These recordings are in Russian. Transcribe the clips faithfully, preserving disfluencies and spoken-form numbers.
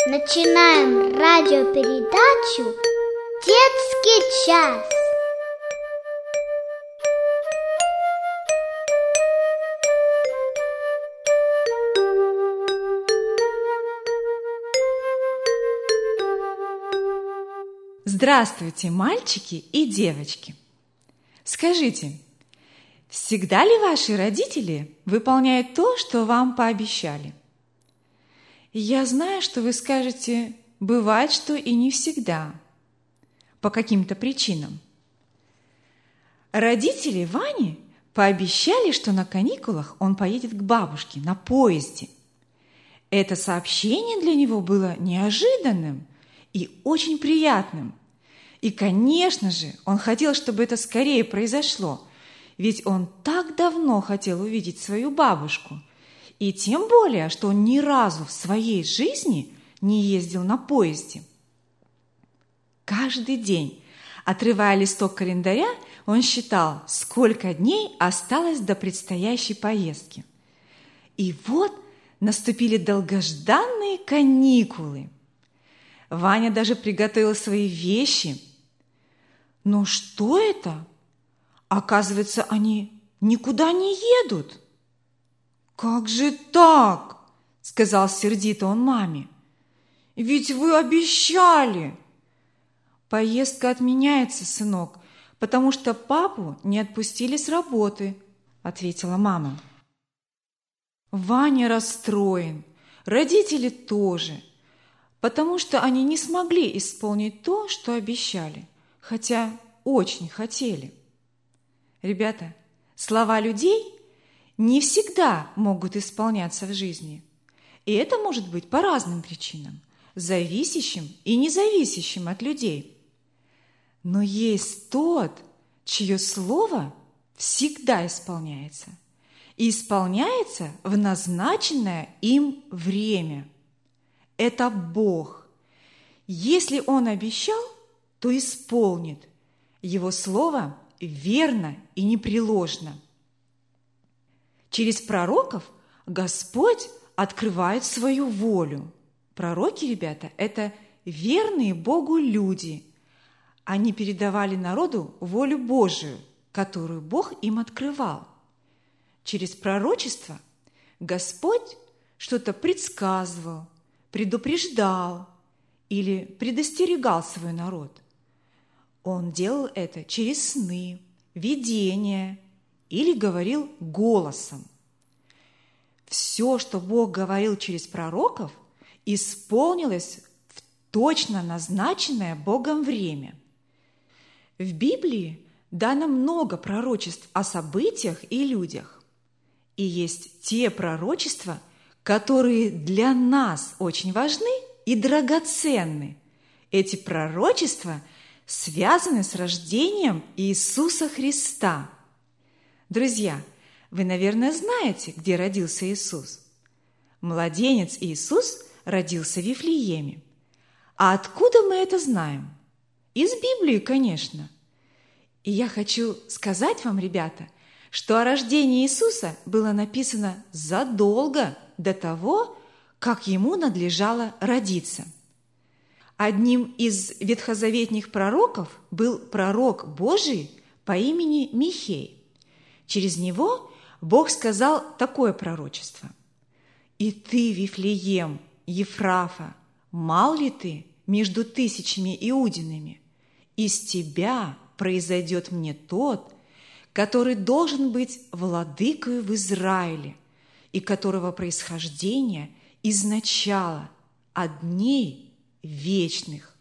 Начинаем радиопередачу «Детский час». Здравствуйте, мальчики и девочки! Скажите, всегда ли ваши родители выполняют то, что вам пообещали? Я знаю, что вы скажете, бывает, что и не всегда, по каким-то причинам. Родители Вани пообещали, что на каникулах он поедет к бабушке на поезде. Это сообщение для него было неожиданным и очень приятным. И, конечно же, он хотел, чтобы это скорее произошло, ведь он так давно хотел увидеть свою бабушку. И тем более, что он ни разу в своей жизни не ездил на поезде. Каждый день, отрывая листок календаря, он считал, сколько дней осталось до предстоящей поездки. И вот наступили долгожданные каникулы. Ваня даже приготовил свои вещи. Но что это? Оказывается, они никуда не едут. «Как же так?» – сказал сердито он маме. «Ведь вы обещали!» «Поездка отменяется, сынок, потому что папу не отпустили с работы», – ответила мама. Ваня расстроен, родители тоже, потому что они не смогли исполнить то, что обещали, хотя очень хотели. Ребята, слова людей не всегда могут исполняться в жизни. И это может быть по разным причинам, зависящим и независящим от людей. Но есть тот, чье слово всегда исполняется. И исполняется в назначенное им время. Это Бог. Если Он обещал, то исполнит. Его слово верно и непреложно. Через пророков Господь открывает свою волю. Пророки, ребята, это верные Богу люди. Они передавали народу волю Божию, которую Бог им открывал. Через пророчество Господь что-то предсказывал, предупреждал или предостерегал свой народ. Он делал это через сны, видения или говорил голосом. Все, что Бог говорил через пророков, исполнилось в точно назначенное Богом время. В Библии дано много пророчеств о событиях и людях. И есть те пророчества, которые для нас очень важны и драгоценны. Эти пророчества связаны с рождением Иисуса Христа. Друзья, вы, наверное, знаете, где родился Иисус. Младенец Иисус родился в Вифлееме. А откуда мы это знаем? Из Библии, конечно. И я хочу сказать вам, ребята, что о рождении Иисуса было написано задолго до того, как ему надлежало родиться. Одним из ветхозаветных пророков был пророк Божий по имени Михей. Через него Бог сказал такое пророчество: «И ты, Вифлеем, Ефрафа, мал ли ты между тысячами иудинами? Из тебя произойдет мне тот, который должен быть владыкою в Израиле, и которого происхождение из начала, от дней вечных».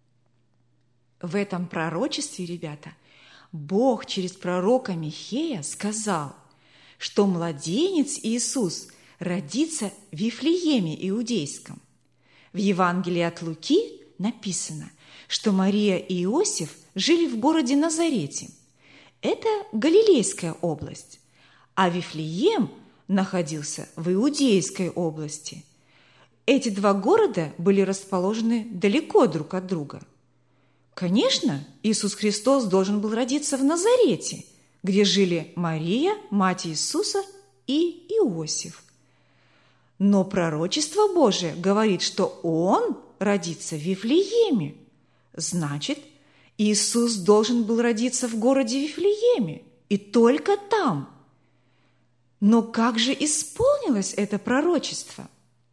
В этом пророчестве, ребята, Бог через пророка Михея сказал, что младенец Иисус родится в Вифлееме Иудейском. В Евангелии от Луки написано, что Мария и Иосиф жили в городе Назарете. Это Галилейская область, а Вифлеем находился в Иудейской области. Эти два города были расположены далеко друг от друга. Конечно, Иисус Христос должен был родиться в Назарете, где жили Мария, мать Иисуса, и Иосиф. Но пророчество Божие говорит, что Он родится в Вифлееме. Значит, Иисус должен был родиться в городе Вифлееме, и только там. Но как же исполнилось это пророчество?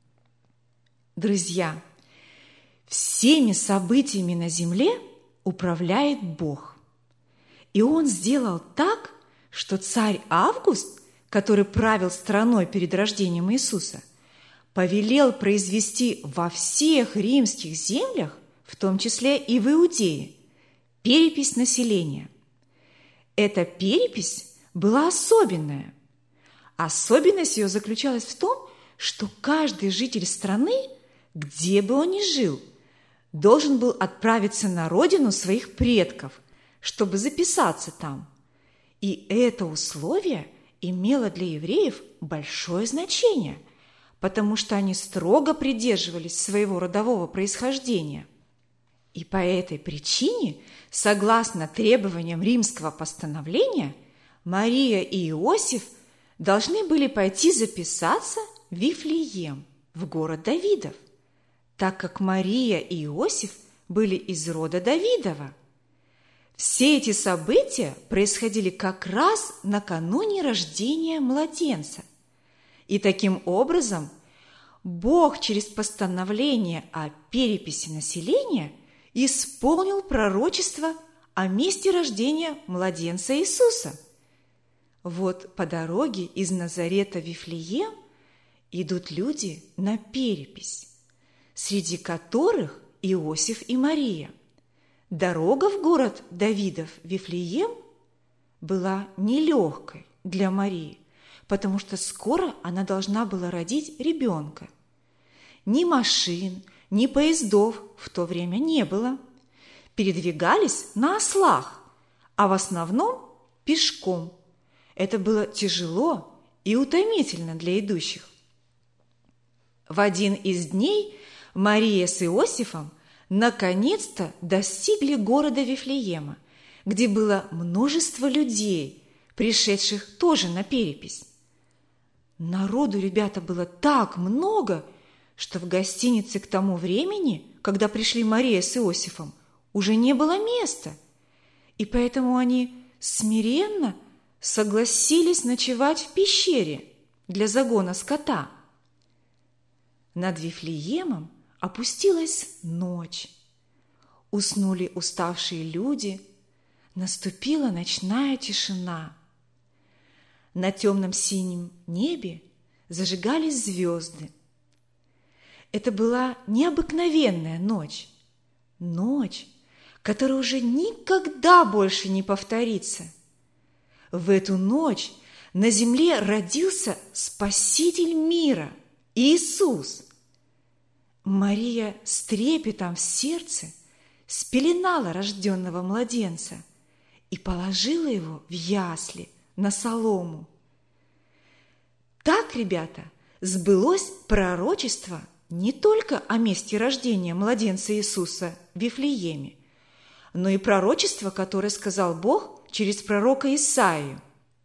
Друзья, всеми событиями на земле управляет Бог. И Он сделал так, что царь Август, который правил страной перед рождением Иисуса, повелел произвести во всех римских землях, в том числе и в Иудее, перепись населения. Эта перепись была особенная. Особенность ее заключалась в том, что каждый житель страны, где бы он ни жил, должен был отправиться на родину своих предков, чтобы записаться там. И это условие имело для евреев большое значение, потому что они строго придерживались своего родового происхождения. И по этой причине, согласно требованиям римского постановления, Мария и Иосиф должны были пойти записаться в Вифлеем, в город Давидов, так как Мария и Иосиф были из рода Давидова. Все эти события происходили как раз накануне рождения младенца. И таким образом Бог через постановление о переписи населения исполнил пророчество о месте рождения младенца Иисуса. Вот по дороге из Назарета в Вифлеем идут люди на перепись, среди которых Иосиф и Мария. Дорога в город Давидов, Вифлеем, была нелегкой для Марии, потому что скоро она должна была родить ребенка. Ни машин, ни поездов в то время не было. Передвигались на ослах, а в основном пешком. Это было тяжело и утомительно для идущих. В один из дней Мария с Иосифом наконец-то достигли города Вифлеема, где было множество людей, пришедших тоже на перепись. Народу, ребята, было так много, что в гостинице к тому времени, когда пришли Мария с Иосифом, уже не было места, и поэтому они смиренно согласились ночевать в пещере для загона скота. Над Вифлеемом опустилась ночь. Уснули уставшие люди, наступила ночная тишина. На темном синем небе зажигались звезды. Это была необыкновенная ночь, ночь, которая уже никогда больше не повторится. В эту ночь на земле родился Спаситель мира, Иисус. Мария с трепетом в сердце спеленала рожденного младенца и положила его в ясли на солому. Так, ребята, сбылось пророчество не только о месте рождения младенца Иисуса в Вифлееме, но и пророчество, которое сказал Бог через пророка Исаию.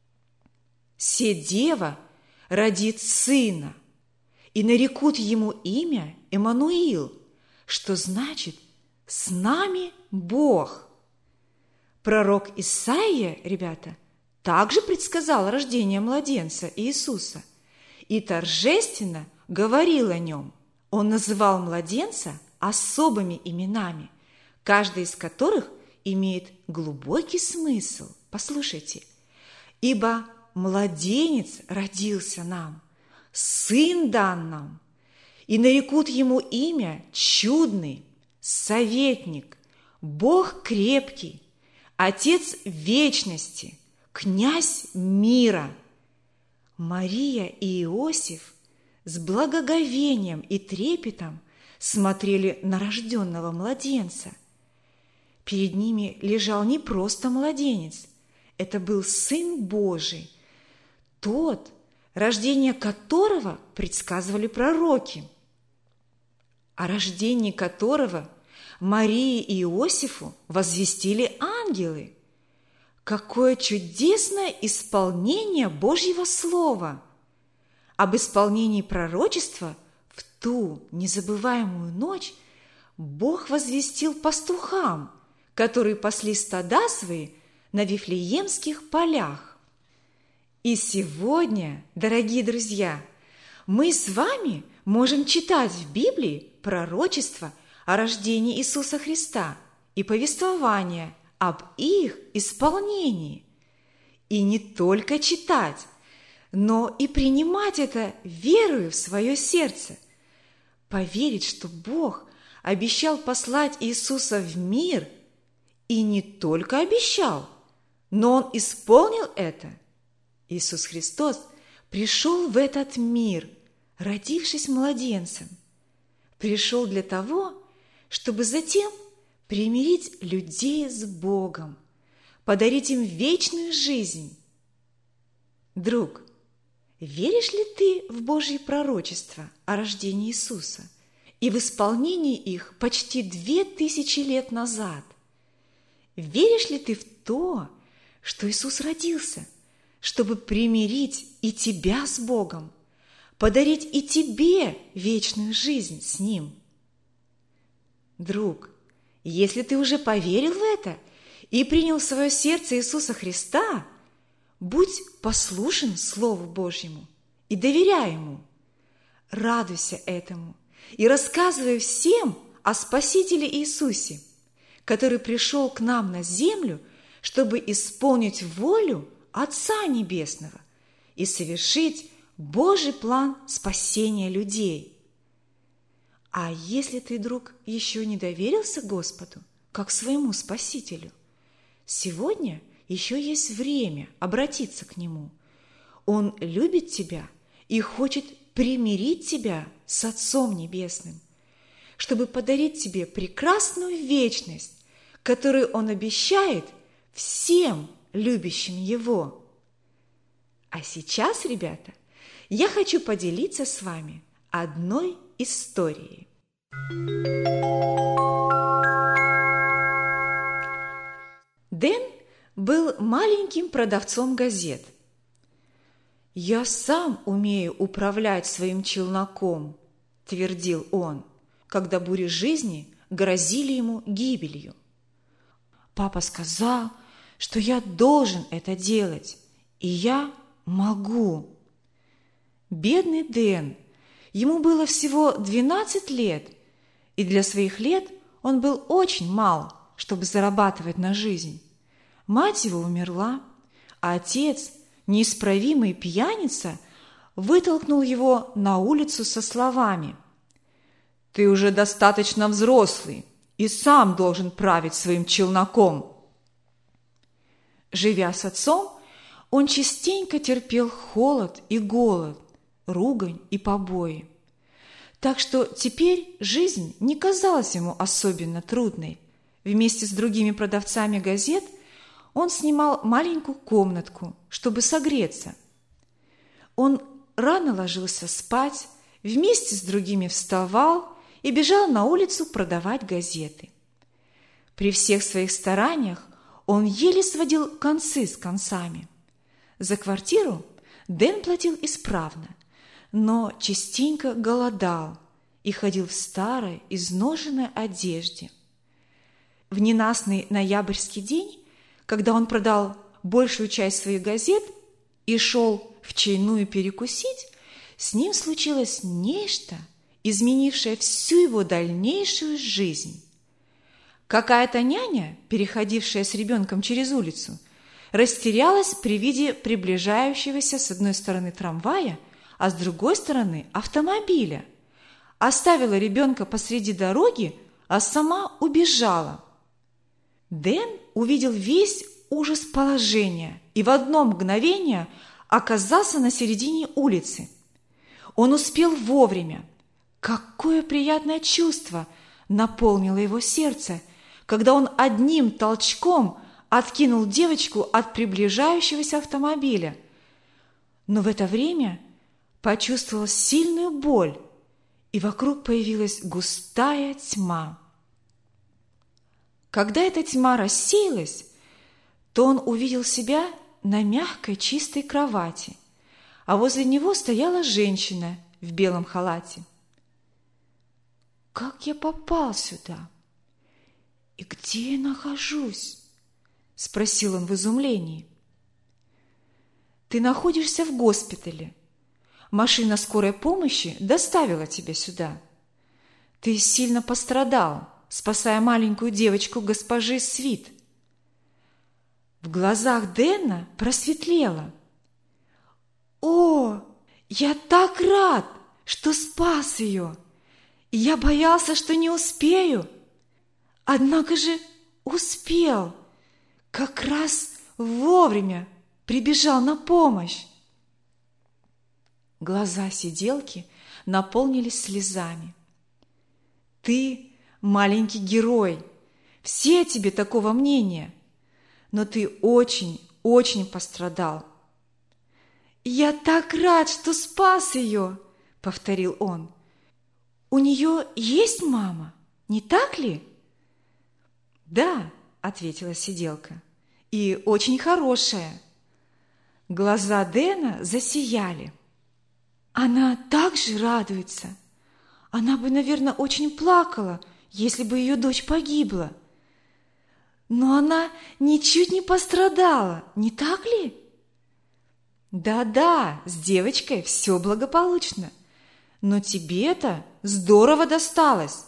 «Се дева родит сына, и нарекут ему имя Эммануил», что значит «с нами Бог». Пророк Исаия, ребята, также предсказал рождение младенца Иисуса и торжественно говорил о нем. Он называл младенца особыми именами, каждый из которых имеет глубокий смысл. Послушайте. «Ибо младенец родился нам, сын дан нам, и нарекут ему имя Чудный, Советник, Бог крепкий, Отец вечности, Князь мира». Мария и Иосиф с благоговением и трепетом смотрели на рожденного младенца. Перед ними лежал не просто младенец, это был Сын Божий, тот, рождение которого предсказывали пророки, о рождении которого Марии и Иосифу возвестили ангелы. Какое чудесное исполнение Божьего Слова! об исполнении пророчества в ту незабываемую ночь Бог возвестил пастухам, которые пасли стада свои на Вифлеемских полях. И сегодня, дорогие друзья, мы с вами можем читать в Библии пророчества о рождении Иисуса Христа и повествования об их исполнении. И не только читать, но и принимать это верою в свое сердце, поверить, что Бог обещал послать Иисуса в мир, и не только обещал, но Он исполнил это. Иисус Христос пришел в этот мир, родившись младенцем. Пришел для того, чтобы затем примирить людей с Богом, подарить им вечную жизнь. Друг, веришь ли ты в Божьи пророчества о рождении Иисуса и в исполнении их почти две тысячи лет назад? Веришь ли ты в то, что Иисус родился, чтобы примирить и тебя с Богом, подарить и тебе вечную жизнь с Ним? Друг, если ты уже поверил в это и принял в свое сердце Иисуса Христа, будь послушен Слову Божьему и доверяй Ему. Радуйся этому и рассказывай всем о Спасителе Иисусе, который пришел к нам на землю, чтобы исполнить волю Отца Небесного и совершить Божий план спасения людей. А если ты, друг, еще не доверился Господу, как своему Спасителю, сегодня еще есть время обратиться к Нему. Он любит тебя и хочет примирить тебя с Отцом Небесным, чтобы подарить тебе прекрасную вечность, которую Он обещает всем любящим Его. А сейчас, ребята, я хочу поделиться с вами одной историей. Дэн был маленьким продавцом газет. «Я сам умею управлять своим челноком», – твердил он, когда бури жизни грозили ему гибелью. «Папа сказал, что я должен это делать, и я могу». Бедный Дэн, ему было всего двенадцать лет, и для своих лет он был очень мал, чтобы зарабатывать на жизнь. Мать его умерла, а отец, неисправимый пьяница, вытолкнул его на улицу со словами: «Ты уже достаточно взрослый и сам должен править своим челноком». Живя с отцом, он частенько терпел холод и голод, ругань и побои. Так что теперь жизнь не казалась ему особенно трудной. Вместе с другими продавцами газет он снимал маленькую комнатку, чтобы согреться. Он рано ложился спать, вместе с другими вставал и бежал на улицу продавать газеты. При всех своих стараниях он еле сводил концы с концами. За квартиру Дэн платил исправно, но частенько голодал и ходил в старой, изношенной одежде. В ненастный ноябрьский день, когда он продал большую часть своих газет и шел в чайную перекусить, с ним случилось нечто, изменившее всю его дальнейшую жизнь. Какая-то няня, переходившая с ребенком через улицу, растерялась при виде приближающегося с одной стороны трамвая, а с другой стороны автомобиля, оставила ребенка посреди дороги, а сама убежала. Дэн увидел весь ужас положения и в одно мгновение оказался на середине улицы. Он успел вовремя. Какое приятное чувство наполнило его сердце, когда он одним толчком откинул девочку от приближающегося автомобиля. Но в это время почувствовал сильную боль, и вокруг появилась густая тьма. Когда эта тьма рассеялась, то он увидел себя на мягкой чистой кровати, а возле него стояла женщина в белом халате. «Как я попал сюда? И где я нахожусь?» – спросил он в изумлении. «Ты находишься в госпитале. Машина скорой помощи доставила тебя сюда. Ты сильно пострадал, спасая маленькую девочку госпожи Свит». В глазах Дэна просветлело. «О, я так рад, что спас ее! Я боялся, что не успею. Однако же успел. Как раз вовремя прибежал на помощь». Глаза сиделки наполнились слезами. «Ты маленький герой, все тебе такого мнения, но ты очень, очень пострадал». «Я так рад, что спас ее», — повторил он. «У нее есть мама, не так ли?» «Да», — ответила сиделка, — «и очень хорошая». Глаза Дэна засияли. «Она так же радуется. Она бы, наверное, очень плакала, если бы ее дочь погибла. Но она ничуть не пострадала, не так ли?» «Да-да, с девочкой все благополучно, но тебе-то здорово досталось.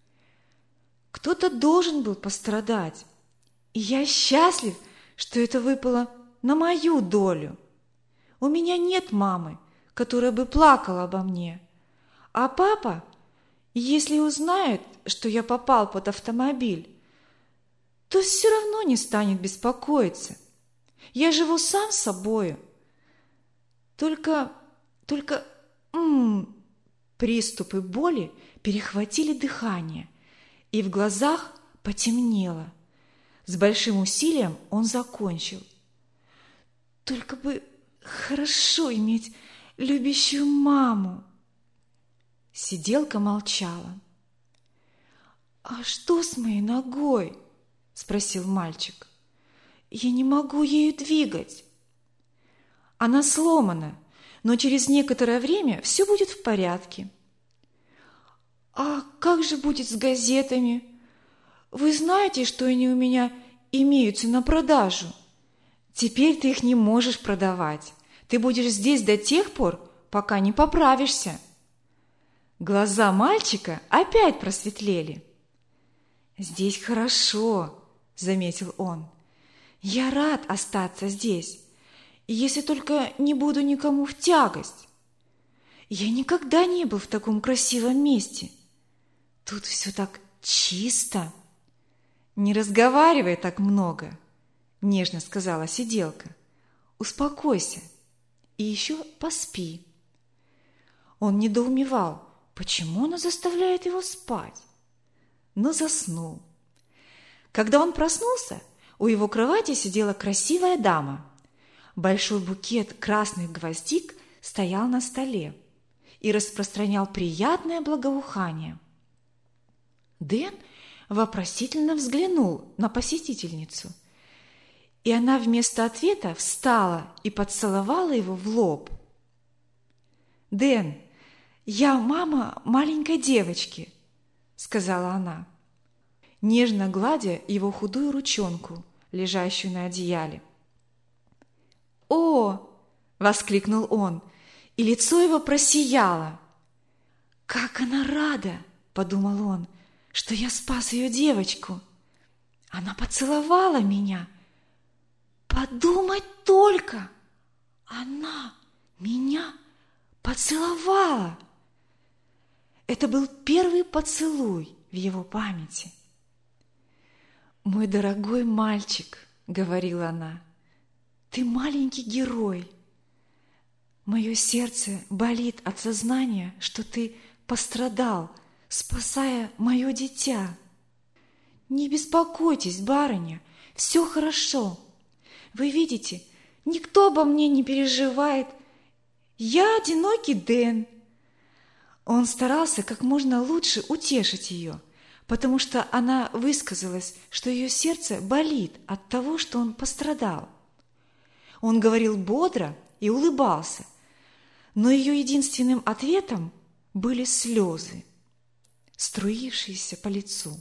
Кто-то должен был пострадать, и я счастлив, что это выпало на мою долю. У меня нет мамы, которая бы плакала обо мне, а папа, если узнает, что я попал под автомобиль, то все равно не станет беспокоиться. Я живу сам с собою. Только, только м-м, приступы боли перехватили дыхание, и в глазах потемнело. С большим усилием он закончил. «Только бы хорошо иметь любящую маму». Сиделка молчала. «А что с моей ногой?» – спросил мальчик. «Я не могу ею двигать». «Она сломана, но через некоторое время все будет в порядке». «А как же будет с газетами? Вы знаете, что они у меня имеются на продажу? Теперь ты их не можешь продавать. Ты будешь здесь до тех пор, пока не поправишься». Глаза мальчика опять просветлели. «Здесь хорошо», — заметил он. «Я рад остаться здесь, если только не буду никому в тягость. Я никогда не был в таком красивом месте. Тут все так чисто». «Не разговаривай так много», — нежно сказала сиделка. «Успокойся и еще поспи». Он недоумевал, почему она заставляет его спать, но заснул. Когда он проснулся, у его кровати сидела красивая дама. Большой букет красных гвоздик стоял на столе и распространял приятное благоухание. Дэн вопросительно взглянул на посетительницу, и она вместо ответа встала и поцеловала его в лоб. «Дэн, я мама маленькой девочки», — сказала она, нежно гладя его худую ручонку, лежащую на одеяле. «О!» — воскликнул он, и лицо его просияло. «Как она рада!» — подумал он, — что я спас ее девочку. Она поцеловала меня. Подумать только! Она меня поцеловала!» Это был первый поцелуй в его памяти. «Мой дорогой мальчик», — говорила она, — «ты маленький герой. Мое сердце болит от сознания, что ты пострадал, спасая мое дитя. Не беспокойтесь, барыня, все хорошо. Вы видите, никто обо мне не переживает. Я одинокий Дэн». Он старался как можно лучше утешить ее, потому что она высказалась, что ее сердце болит от того, что он пострадал. Он говорил бодро и улыбался, но ее единственным ответом были слезы, струившиеся по лицу.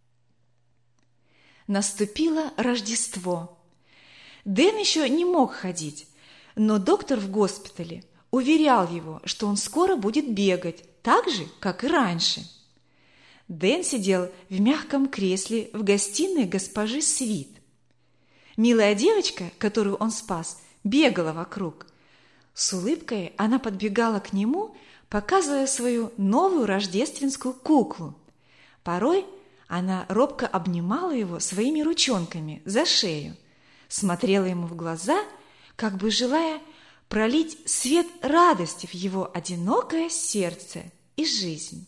Наступило Рождество. Дэн еще не мог ходить, но доктор в госпитале уверял его, что он скоро будет бегать, так же, как и раньше. Дэн сидел в мягком кресле в гостиной госпожи Свит. Милая девочка, которую он спас, бегала вокруг. С улыбкой она подбегала к нему, показывая свою новую рождественскую куклу. Порой она робко обнимала его своими ручонками за шею, смотрела ему в глаза, как бы желая пролить свет радости в его одинокое сердце и жизнь.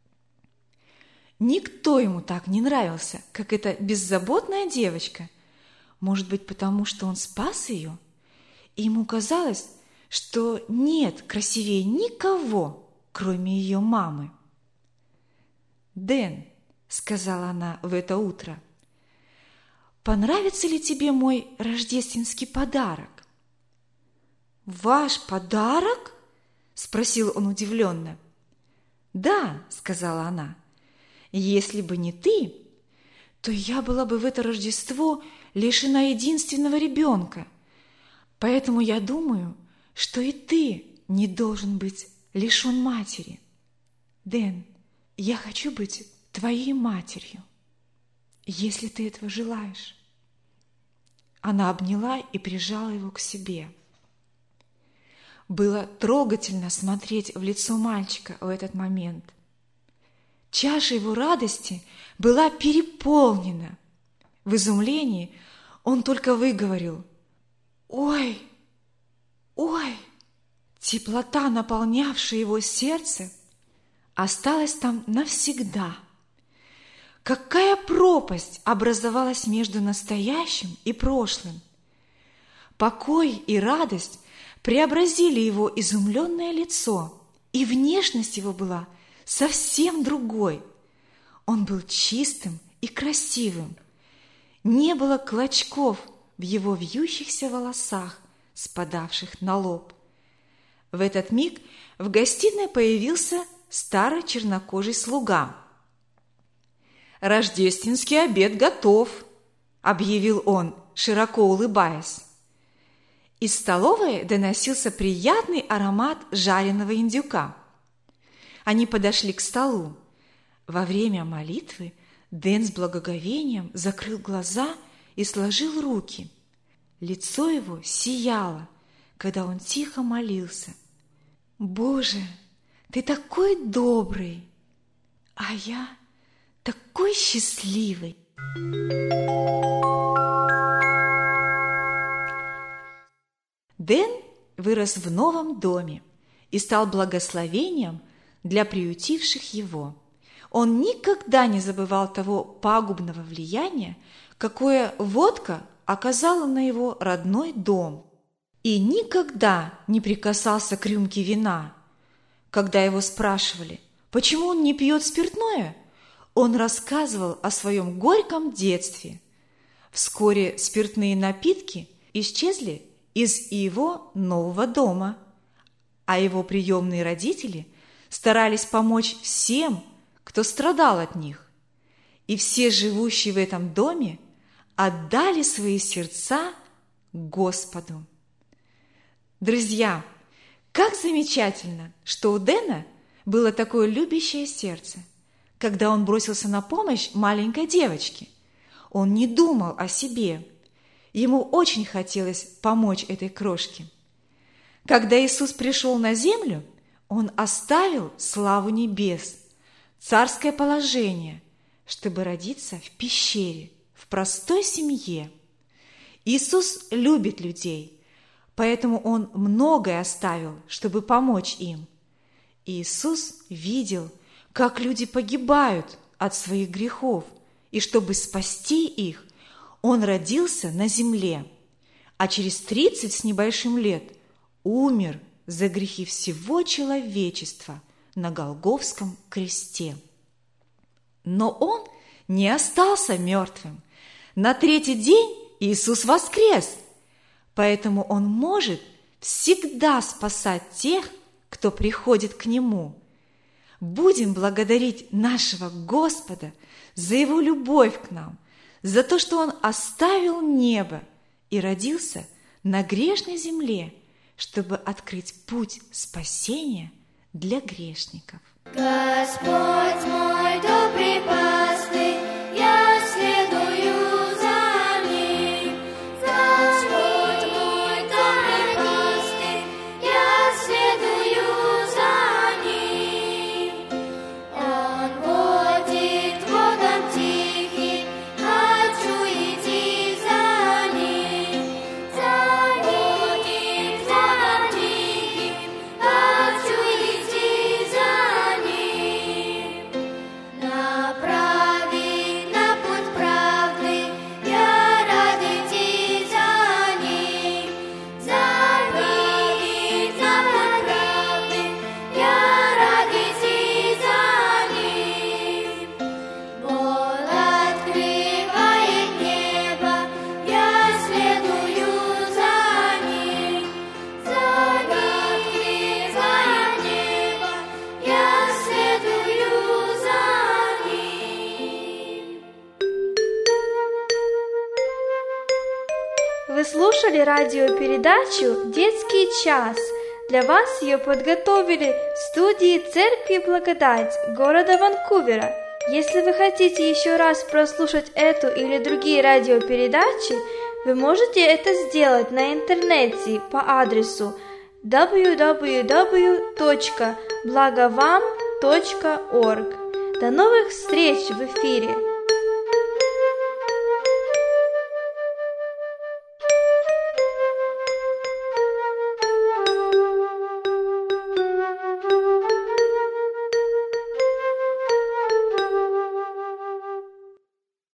Никто ему так не нравился, как эта беззаботная девочка. Может быть, потому что он спас ее? И ему казалось, что нет красивее никого, кроме ее мамы. «Дэн», — сказала она в это утро, — «понравится ли тебе мой рождественский подарок?» «Ваш подарок?» — спросил он удивленно. «Да», — сказала она, — «если бы не ты, то я была бы в это Рождество лишена единственного ребенка. Поэтому я думаю, что и ты не должен быть лишен матери. Дэн, я хочу быть твоей матерью, если ты этого желаешь». Она обняла и прижала его к себе. Было трогательно смотреть в лицо мальчика в этот момент. Чаша его радости была переполнена. В изумлении он только выговорил: «Ой, ой!» Теплота, наполнявшая его сердце, осталась там навсегда. Какая пропасть образовалась между настоящим и прошлым! Покой и радость преобразили его изумленное лицо, и внешность его была совсем другой. Он был чистым и красивым. Не было клочков в его вьющихся волосах, спадавших на лоб. В этот миг в гостиной появился старый чернокожий слуга. «Рождественский обед готов», — объявил он, широко улыбаясь. Из столовой доносился приятный аромат жареного индюка. Они подошли к столу. Во время молитвы Дэн с благоговением закрыл глаза и сложил руки. Лицо его сияло, когда он тихо молился: «Боже, ты такой добрый, а я такой счастливый!» Дэн вырос в новом доме и стал благословением для приютивших его. Он никогда не забывал того пагубного влияния, какое водка оказала на его родной дом, и никогда не прикасался к рюмке вина. Когда его спрашивали, почему он не пьет спиртное, он рассказывал о своем горьком детстве. Вскоре спиртные напитки исчезли из его нового дома, а его приемные родители старались помочь всем, кто страдал от них, и все живущие в этом доме отдали свои сердца Господу. Друзья, как замечательно, что у Дэна было такое любящее сердце. Когда он бросился на помощь маленькой девочке, он не думал о себе. Ему очень хотелось помочь этой крошке. Когда Иисус пришел на землю, Он оставил славу небес, царское положение, чтобы родиться в пещере, в простой семье. Иисус любит людей, поэтому Он многое оставил, чтобы помочь им. Иисус видел, как люди погибают от своих грехов, и чтобы спасти их, Он родился на земле, а через тридцать с небольшим лет умер за грехи всего человечества на Голгофском кресте. Но Он не остался мертвым. На третий день Иисус воскрес, поэтому Он может всегда спасать тех, кто приходит к Нему. Будем благодарить нашего Господа за Его любовь к нам, за то, что Он оставил небо и родился на грешной земле, чтобы открыть путь спасения для грешников. Господь мой добрый пастырь, я следую за Ним. Господь мой добрый пастырь, я следую за Ним. Он водит водам тихим, хочу идти за Ним. Водит водам тихим, хочу идти за Ним. Направить на путь правды, я рад идти за Ним. Направить на путь правды, я рад идти за Ним. Бог открывает небо, я следую за Ним. Закрывает небо, я следую за Ним. Вы слушали радиопередачу «Детский час». Для вас ее подготовили в студии Церкви Благодать города Ванкувера. Если вы хотите еще раз прослушать эту или другие радиопередачи, вы можете это сделать на интернете по адресу дабл ю дабл ю дабл ю точка благовам точка орг. До новых встреч в эфире!